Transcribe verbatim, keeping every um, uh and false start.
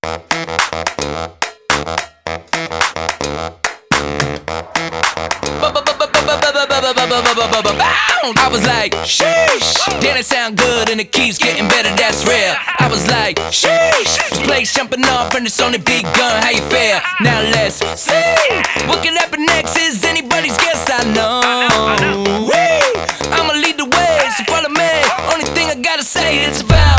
I was like, sheesh. Damn, it sound good and it keeps getting better, that's real. I was like, sheesh. This place jumping off and it's only begun, how you feel? Now let's see. What can happen next is anybody's guess, I know. I'ma lead the way, so follow me. Only thing I gotta say is survive.